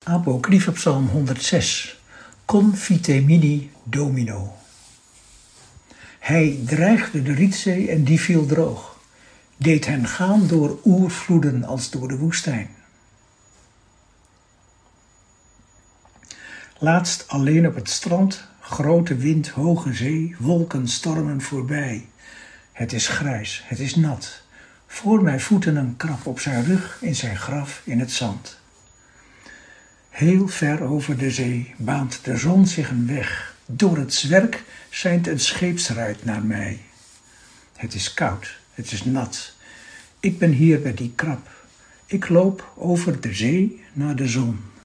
Apocryphe Psalm 106. Confite mini domino. Hij dreigde de Rietzee en die viel droog, deed hen gaan door oervloeden als door de woestijn. Laatst alleen op het strand, grote wind, hoge zee, wolken stormen voorbij. Het is grijs, het is nat, voor mijn voeten een krab op zijn rug in zijn graf in het zand. Heel ver over de zee baant de zon zich een weg. Door het zwerk schijnt een scheepsruit naar mij. Het is koud, het is nat. Ik ben hier bij die krab. Ik loop over de zee naar de zon.